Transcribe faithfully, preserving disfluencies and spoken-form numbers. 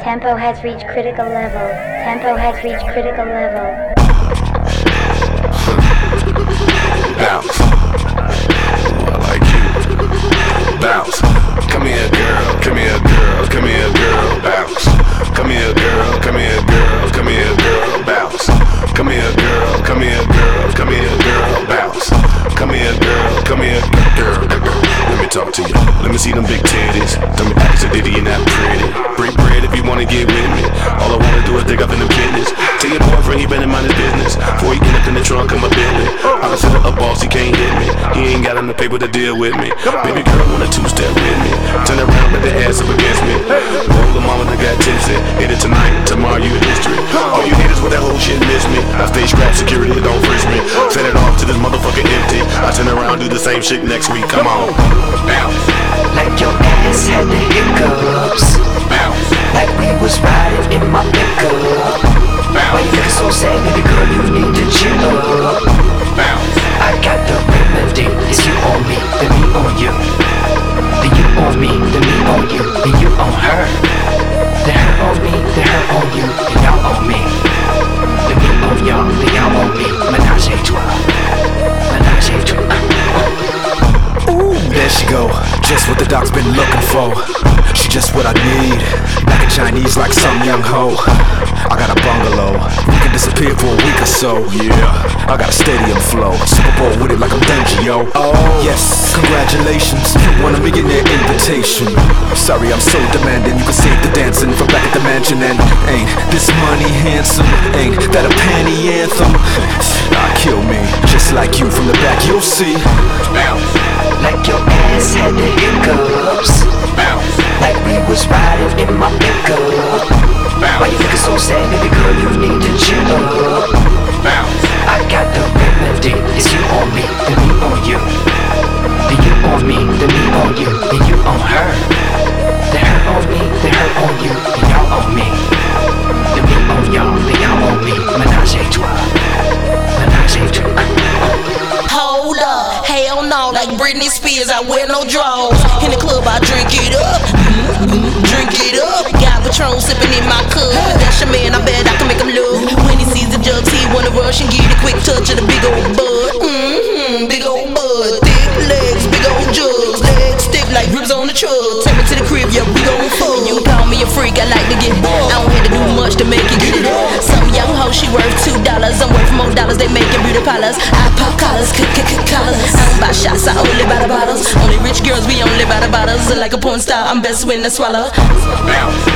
Tempo has reached critical level. Tempo has reached critical level. Bounce. Ooh, I like you. Bounce. Come here, girl. Come here, girl. Come here, girl. Bounce. Come here, girl. Come here, girl. Come here, girl. Bounce. Come here, girl. Come here, girl. Come here, girl. Bounce. Come here, girl. Come here, girl. Let me talk to you. Let me see them big titties. Tell me ask a ditty and that pretty. Break bread if you wanna get with me. All I wanna do is dig up in the business. Tell your boyfriend he better mind his business. Before he end up in the trunk of my Bentley. I consider a boss, he can't hit me. He ain't got enough paper to deal with me. Baby girl wanna two-step with me. Turn around, put the ass up against me. Roll the mama that got tipsy. Hit it tonight, tomorrow you in history. All you haters with that whole shit miss me. I stay strapped, security don't frisk me. Set it off to this motherfucker empty. I turn around, do the same shit next week. Come on, bounce. Like your ass had the hiccups. Bounce. Like we was riding in my pickup. Why you looking so sad, baby girl? You need to chill up. Bounce. I got the remedy. It's you on me, then me on you. Then you on me, then me on you. Then you on her. Then her on me, then her on you. Then y'all on me. Then me on y'all, then y'all on me. Menage a trois. Menage a trois. Ooh, there she go, just what the doc's been looking for. She just what I need, back in Chinese like some young hoe. I got a bungalow, we can disappear for a week or so. Yeah, I got a stadium flow, Super Bowl with it like I'm Dungio. Oh, yes, congratulations, you won a millionaire invitation. Sorry I'm so demanding, you can save the dancing from back at the mansion. And ain't this money handsome, ain't that a panty anthem? Ah, kill me, just like you from the back you'll see. Bounce. Like your ass had the hiccups. Bounce. Like we was riding in my pickup. Why you looking so sad, baby girl? You need to chill up. Bounce. I got the remedy. It's you on me, then me on you. Then you on me, then me on you. Then you on her. Then her on me, then her on you. Then y'all on me. Then me on y'all, then y'all on me. Menage a trois. Menage a trois. Hold up, hell no, like Britney Spears, I wear no drawers. In the club, I drink it up, drink it up. Got Patron sipping in my cup. That's your man, I bet I can make him look. When he sees the jugs, he wanna rush and get a quick touch of the big old bud. Mm-hmm, big old bud, thick legs, big old jugs, legs stiff like ribs on the truck. Take me to the crib, yeah, we gon' fuck. You call me a freak, I like to get it. I don't have to do much to make it get it. Some young hoe, she worth two dollars. I'm worth more dollars, they making beauty parlors. I pop collars, collars. I don't buy shots, I only buy the bottles. Only rich girls, we only buy the bottles. Like a porn star, I'm best when I swallow. Bounce.